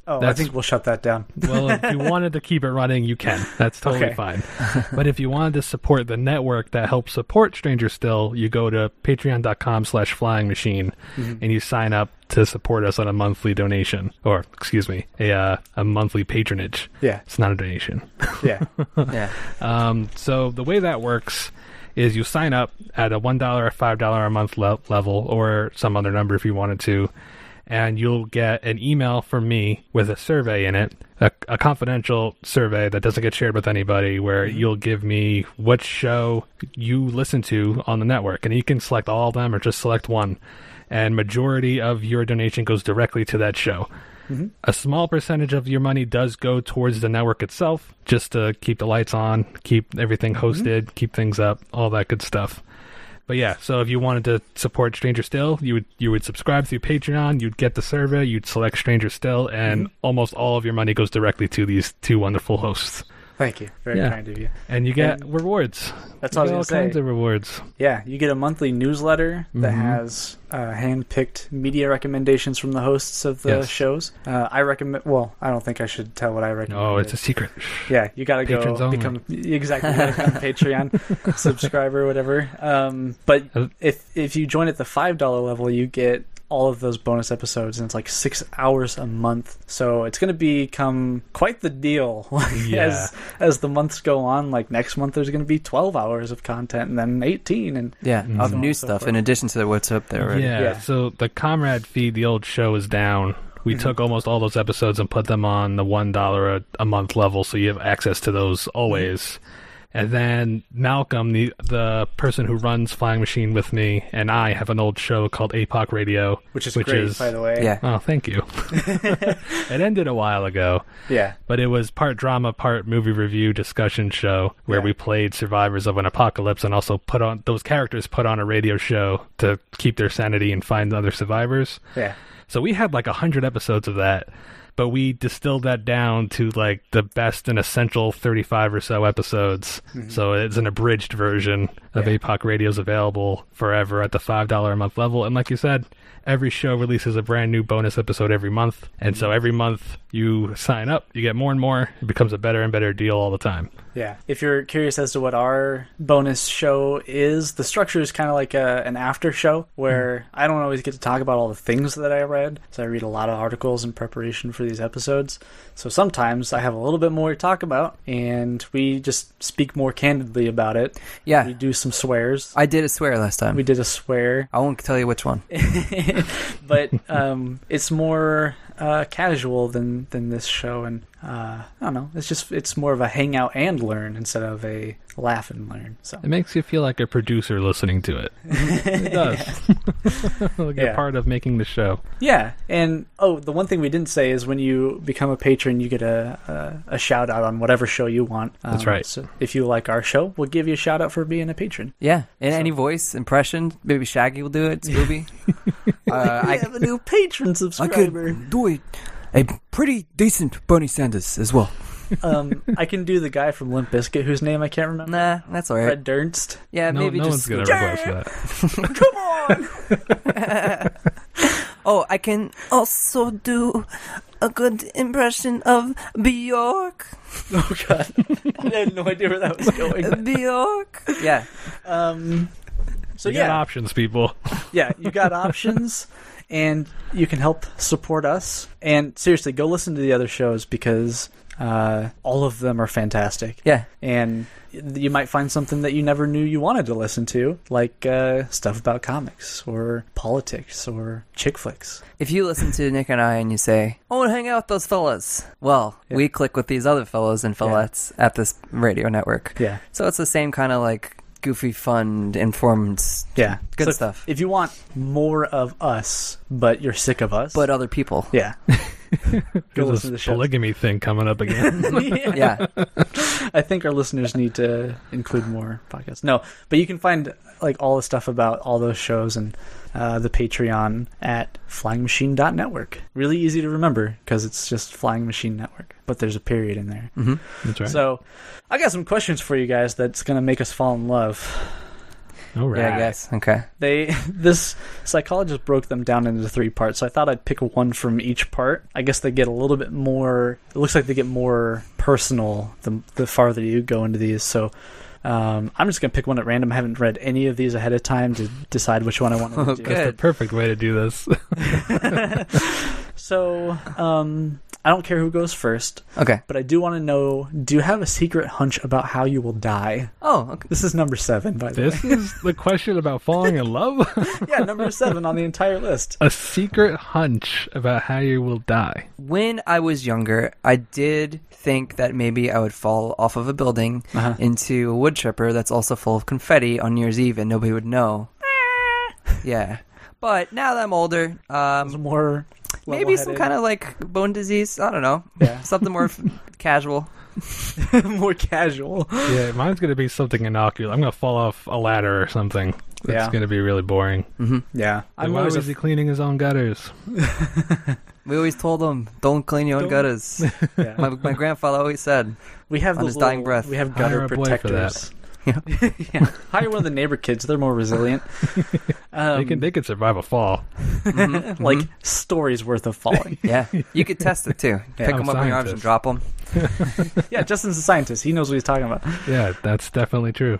Oh, I That's- think we'll shut that down. Well, if you wanted to keep it running, you can. That's totally Okay. fine. But if you wanted to support the network that helps support Stranger Still, you go to patreon.com/flyingmachine and you sign up to support us on a monthly donation. Or, excuse me, a monthly patronage. Yeah, It's not a donation. yeah. Yeah. So the way that works is you sign up at a $1 or $5 a month level, or some other number if you wanted to, and you'll get an email from me with a survey in it, a confidential survey that doesn't get shared with anybody, where you'll give me what show you listen to on the network, and you can select all of them or just select one, and majority of your donation goes directly to that show. A small percentage of your money does go towards the network itself, just to keep the lights on, keep everything hosted, keep things up, all that good stuff. But yeah, so if you wanted to support Stranger Still, you would subscribe through Patreon, you'd get the survey, you'd select Stranger Still, and almost all of your money goes directly to these two wonderful hosts. Thank you. Very Yeah. kind of you. And you get rewards. That's You what get I all was going kinds to say. of rewards. Yeah, you get a monthly newsletter that has hand-picked media recommendations from the hosts of the Yes. shows. I recommend. Well, I don't think I should tell what I recommend. Oh, it's a secret. Yeah, you got to Patrons go only. become exactly you gotta become a Patreon subscriber or whatever. But if you join at the $5 level, you get all of those bonus episodes, and it's like 6 hours a month. So it's going to become quite the deal Yeah. as the months go on. Like next month, there's going to be 12 hours of content, and then 18, and Yeah, of So on new and so stuff forth. in addition to what's up there already. Yeah, so the Comrade feed, the old show, is down. We took almost all those episodes and put them on the $1 a month level, so you have access to those always. And then Malcolm, the person who runs Flying Machine with me, and I have an old show called APOC Radio, which is great, by the way. Yeah. Oh, thank you. It ended a while ago, Yeah. but it was part drama, part movie review discussion show where Yeah. we played survivors of an apocalypse and also put on a radio show to keep their sanity and find other survivors. Yeah. So we had like 100 episodes of that, but we distilled that down to like the best and essential 35 or so episodes. So it's an abridged version of Yeah. APOC Radio's available forever at the $5 a month level. And like you said, every show releases a brand new bonus episode every month. And so every month you sign up, you get more and more. It becomes a better and better deal all the time. Yeah. If you're curious as to what our bonus show is, the structure is kind of like an after show where I don't always get to talk about all the things that I read. So I read a lot of articles in preparation for these episodes. So sometimes I have a little bit more to talk about, and we just speak more candidly about it. Yeah. We do some swears. I did a swear last time. We did a swear. I won't tell you which one. But it's more casual than this show, and I don't know. It's more of a hang out and learn instead of a laugh and learn. So It makes you feel like a producer listening to it. It does. Like Yeah. a part of making the show. yeah, and the one thing we didn't say is when you become a patron, you get a shout out on whatever show you want. That's right. So if you like our show, we'll give you a shout out for being a patron. Yeah, and any voice impression, maybe Shaggy will do it. Scooby. I have a new patron I subscriber. could do it. A pretty decent Bernie Sanders as well. I can do the guy from Limp Bizkit whose name I can't remember. Nah, that's all right. Fred Durst. Yeah, No, maybe no just. one's going to replace that. Come on. Oh, I can also do a good impression of Bjork. Oh God, I had no idea where that was going. Bjork. Yeah. So You got yeah, options, people. yeah, you got options, and you can help support us. And seriously, go listen to the other shows because all of them are fantastic. Yeah. And you might find something that you never knew you wanted to listen to, like stuff about comics or politics or chick flicks. If you listen to Nick and I and you say, I want to hang out with those fellas, well, Yeah. we click with these other fellows and fellettes at this radio network. Yeah. So it's the same kind of like goofy, fun, informed, Yeah. good So stuff. If you want more of us, but you're sick of us. But other people. yeah. Go There's listen to the this show. polygamy thing coming up again. Yeah. I think our listeners need to include more podcasts. No, but you can find like all the stuff about all those shows and the Patreon at flyingmachine.network. Really easy to remember because it's just Flying Machine Network, but there's a period in there. That's right. So I got some questions for you guys that's going to make us fall in love. All right. Yeah, I guess. Okay. This psychologist broke them down into 3 parts, so I thought I'd pick one from each part. I guess they get a little bit more. It looks like they get more personal the farther you go into these. So I'm just gonna pick one at random. I haven't read any of these ahead of time to decide which one I want to do. Good. That's the perfect way to do this. So I don't care who goes first, Okay. but I do want to know: do you have a secret hunch about how you will die? Oh, okay. This is number 7, by the way. This is the question about falling in love? Yeah, number 7 on the entire list. A secret hunch about how you will die. When I was younger, I did think that maybe I would fall off of a building into a wood chipper that's also full of confetti on New Year's Eve and nobody would know. Yeah. But now that I'm older, It's more maybe some level-headed. kind of like bone disease. I don't know. Yeah. Something more casual. more casual. Yeah, mine's going to be something innocuous. I'm going to fall off a ladder or something. That's Yeah. going to be really boring. Yeah, Why was he cleaning his own gutters? We always told them, don't clean your own gutters. Yeah. My grandfather always said. We have on those his dying little- breath. We have Hire gutter a boy for protectors. Yeah. Yeah. Hire one of the neighbor kids. They're more resilient. They could survive a fall. Like stories worth of falling. Yeah. You could test it too. Pick I'm them a up in your arms and scientist. drop them. Yeah, Justin's a scientist. He knows what he's talking about. Yeah, that's definitely true.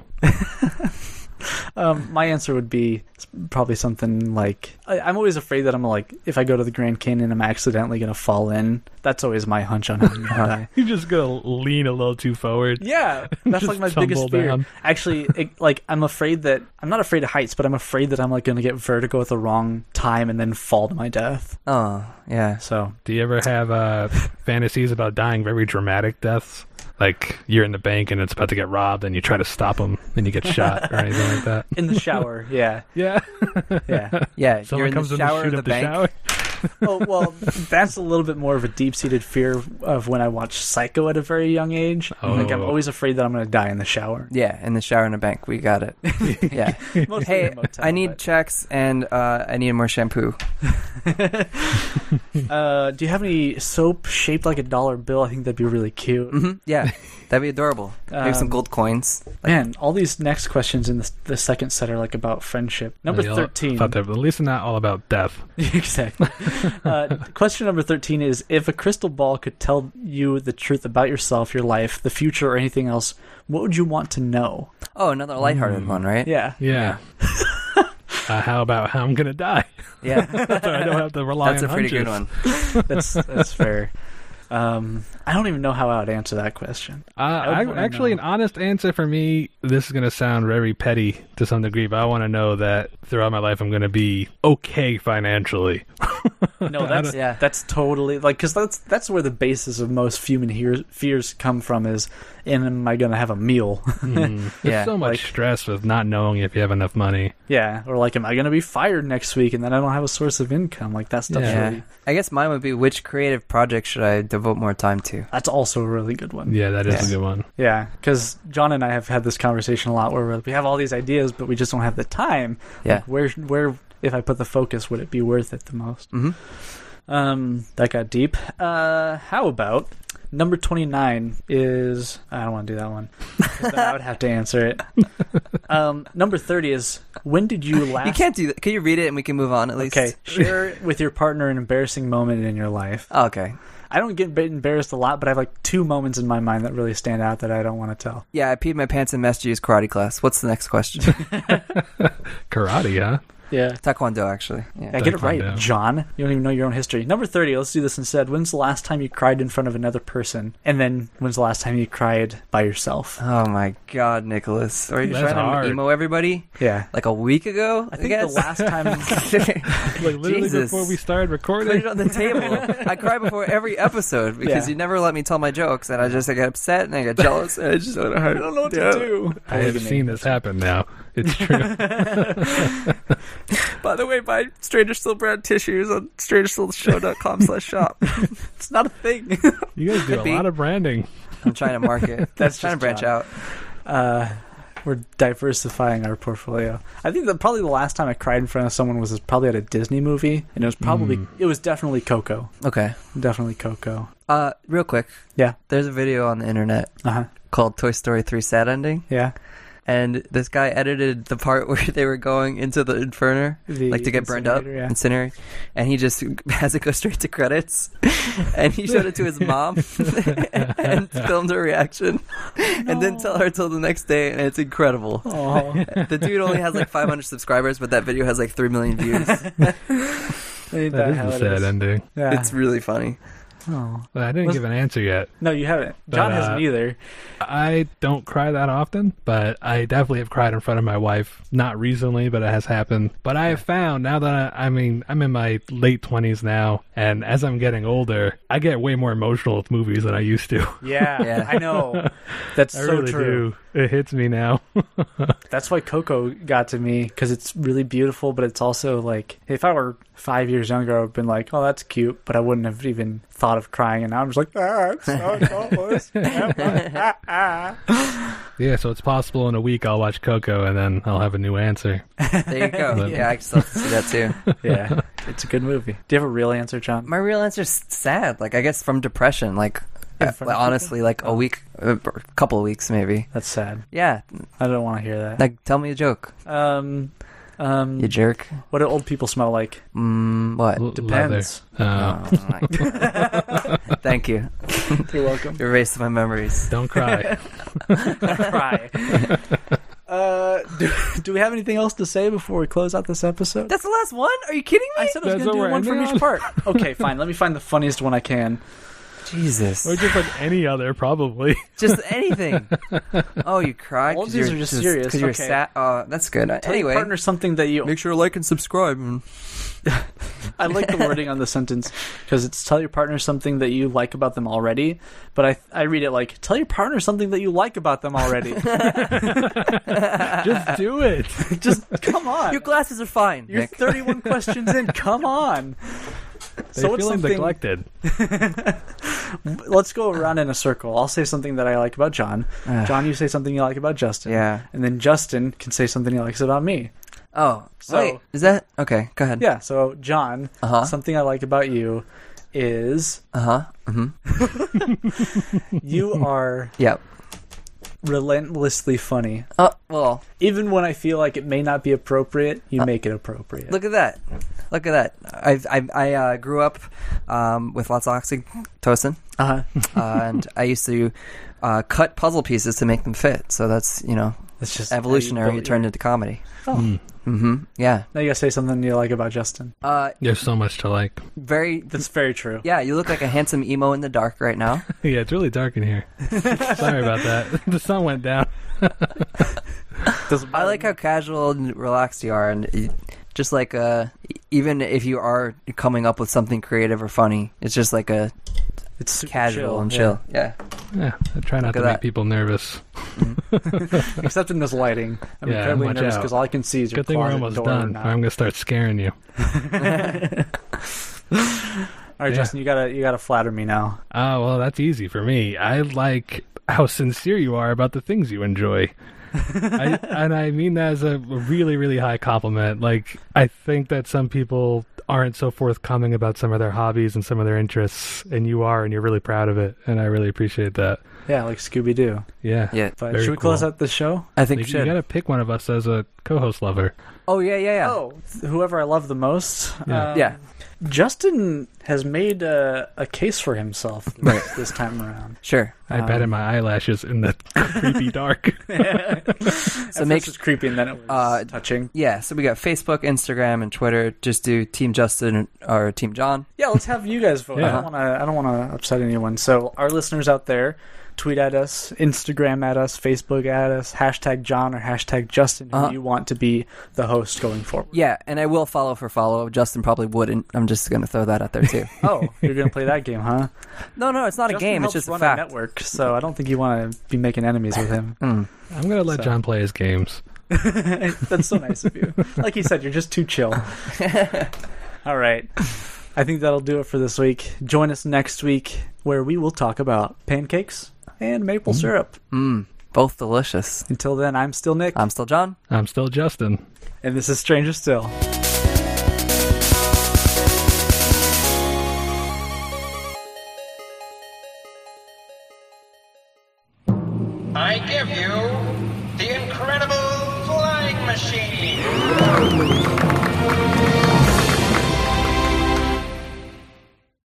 My answer would be probably something like I'm always afraid that I'm like if I go to the Grand Canyon I'm accidentally going to fall in. That's always my hunch on how I'm going to die. You're just going to lean a little too forward. Yeah, that's Just like my biggest tumble fear. down. Actually, I'm afraid that I'm not afraid of heights, but I'm afraid that I'm like going to get vertigo at the wrong time and then fall to my death. Oh, yeah. So Do you ever have fantasies about dying very dramatic deaths? Like you're in the bank and it's about to get robbed and you try to stop them and you get shot or anything like that? in the shower, yeah, Yeah. yeah. Yeah, Someone you're in comes the in shower to of shoot the up the bank. shower. Oh well, that's a little bit more of a deep-seated fear of when I watched Psycho at a very young age. Like I'm Oh. always afraid that I'm going to die in the shower. Yeah, in the shower in the bank. We got it. Yeah. Mostly Hey, in a motel, I need but- checks and I need more shampoo. Do you have any soap shaped like a dollar bill? I think that'd be really cute. Yeah, that'd be adorable. Maybe some gold coins. Man, all these next questions in the second set are like about friendship. Number They all- 13. Thought they're at least not all about death. Exactly. Question number 13 is: if a crystal ball could tell you the truth about yourself, your life, the future, or anything else, what would you want to know? Oh, another lighthearted one, right? Yeah. Yeah. How about how I'm going to die? Yeah. So I don't have to rely That's on a pretty good hunches. one. That's fair. I don't even know how I would answer that question. I would wanna Actually, know. an honest answer for me, this is going to sound very petty to some degree, but I want to know that throughout my life I'm going to be okay financially. No, that's Yeah. that's totally like because that's where the basis of most human fears come from is, am I gonna have a meal? There's Yeah, so much like- stress with not knowing if you have enough money. Yeah, or like, am I gonna be fired next week and then I don't have a source of income? Like that stuff's Yeah. really I guess mine would be which creative project should I devote more time to? that's also a really good one. Yeah, that is Yeah. a good one. Yeah, because John and I have had this conversation a lot where we have all these ideas, but we just don't have the time. Yeah. Like, where if I put the focus, would it be worth it the most? That got deep. How about number 29 is... I don't want to do that one. 'Cause then I would have to answer it. Number 30 is, when did you last... You can't do that. Can you read it and we can move on at least? Okay, share with your partner an embarrassing moment in your life. Oh, okay. I don't get embarrassed a lot, but I have like 2 moments in my mind that really stand out that I don't want to tell. Yeah, I peed my pants in Master G's karate class. What's the next question? Karate, huh? Yeah. Taekwondo, actually. I Yeah. get it right, Taekwondo. John. You don't even know your own history. Number 30, let's do this instead. When's the last time you cried in front of another person? And then when's the last time you cried by yourself? Oh my God, Nicholas. Are you That's trying hard. to emo everybody? Yeah. Like a week ago? I think the last time... Like literally Jesus. before we started Put recording. it on the table. I cry before every episode because Yeah. you never let me tell my jokes, and I get upset and I get jealous, and I just don't know how to. I don't know what to do. I have seen this happen now. It's true. By the way, buy Stranger Still brand tissues on strangerstillshow.com/shop. It's not a thing. You guys do a be. lot of branding. I'm trying to market. That's trying to just branch John. out. We're diversifying our portfolio. I think that probably the last time I cried in front of someone was probably at a Disney movie, and it was definitely Coco. Okay. Definitely Coco. Real quick. Yeah. There's a video on the internet Uh-huh. called Toy Story 3 Sad Ending. Yeah. and this guy edited the part where they were going into the inferno, like to get burned up, incinerator, and he just has it go straight to credits, and he showed it to his mom and filmed her reaction, and didn't tell her till the next day, and it's incredible. The dude only has like 500 subscribers, but that video has like 3 million views. That is a sad ending. Yeah. It's really funny. Oh. Well, I didn't give an answer yet. No, you haven't. John hasn't either. I don't cry that often, but I definitely have cried in front of my wife. Not recently, but it has happened. But I have found, now that I'm in my late 20s now, and as I'm getting older, I get way more emotional with movies than I used to. Yeah. I know. That's I so really true. do. It hits me now. That's why Coco got to me, because it's really beautiful, but it's also like, if I were 5 years younger, I would have been like, oh, that's cute, but I wouldn't have even thought of crying, and now I'm just like, it's so Yeah, so it's possible in a week I'll watch Coco and then I'll have a new answer. There you go. Yeah, I still have to see that too. Yeah, it's a good movie. Do you have a real answer, John? My real answer is sad. Like, I guess from depression. Like, honestly, like a week, a couple of weeks maybe. That's sad. Yeah. I don't want to hear that. Like, tell me a joke. You jerk. What do old people smell like? What? Depends. Oh, my God. Thank you. You're welcome. You erased my memories. Don't cry. Cry. Do we have anything else to say before we close out this episode? That's the last one? Are you kidding me? I said I was That's going to what do we're one from ending each on? part. Okay, fine. Let me find the funniest one I can. Jesus. Or just like any other, probably. Just anything. Oh, you cry? All of these are just serious. Because you're Okay. sad. That's good. Tell Anyway. your partner something that you... Make sure to like and subscribe. I like the wording on the sentence, because it's tell your partner something that you like about them already, but I read it like, tell your partner something that you like about them already. Just do it. Just, come on. Your glasses are fine. You're Nick. 31 questions in. Come on. They what's feeling something... neglected. Let's go around in a circle. I'll say something that I like about John. John, you say something you like about Justin. Yeah. And then Justin can say something he likes about me. Oh, So- wait. Is that... Okay, go ahead. Yeah, so John, Uh-huh. something I like about you is Uh-huh. Mm-hmm. you are Yep. relentlessly funny. Well, Even when I feel like it may not be appropriate, you make it appropriate. look at that. Look at that. I grew up with lots of oxytocin, and I used to cut puzzle pieces to make them fit. So that's, It's just evolutionary. It turned into comedy. Oh. Mm-hmm. Yeah. Now you gotta say something you like about Justin. There's so much to like. That's very true. Yeah, you look like a handsome emo in the dark right now. Yeah, it's really dark in here. Sorry about that. The sun went down. I like how casual and relaxed you are, and just like even if you are coming up with something creative or funny, it's just like it's super casual and chill. Yeah. Yeah, I try not Look to at make that. people nervous. Except in this lighting. I'm Yeah, incredibly watch nervous out. because all I can see is your Good thing we're closet almost door done. now. I'm going to start scaring you. All right, Yeah. Justin, you gotta flatter me now. Oh, well, that's easy for me. I like how sincere you are about the things you enjoy. And I mean that as a really, really high compliment. Like, I think that some people aren't so forthcoming about some of their hobbies and some of their interests, and you are, and you're really proud of it, and I really appreciate that. Yeah, like Scooby Doo. Yeah. Yeah. But Very should we close cool. out the show? I think You, we should. got to pick one of us as a co-host lover. Oh, yeah. Oh, whoever I love the most. Yeah. Yeah. Justin has made a case for himself this time around. Sure. I batted my eyelashes in the creepy dark. So make- it was creepy and then it was touching. Yeah, so we got Facebook, Instagram, and Twitter. Just do Team Justin or Team John. Yeah, let's have you guys vote. Yeah. I don't want to upset anyone. So our listeners out there, tweet at us, Instagram at us, Facebook at us, hashtag John or hashtag Justin, who you want to be the host going forward. Yeah, and I will follow for follow. Justin probably wouldn't. I'm just going to throw that out there, too. Oh, you're going to play that game, huh? No, it's not a Justin game. It's helps just a run our fact. network, so I don't think you want to be making enemies with him. I'm going to let John play his games. That's so nice of you. Like you said, you're just too chill. All right. I think that'll do it for this week. Join us next week where we will talk about pancakes and maple syrup. Both delicious. Until then, I'm still Nick, I'm still John. I'm still Justin. and this is Stranger Still. I give you the incredible flying machine.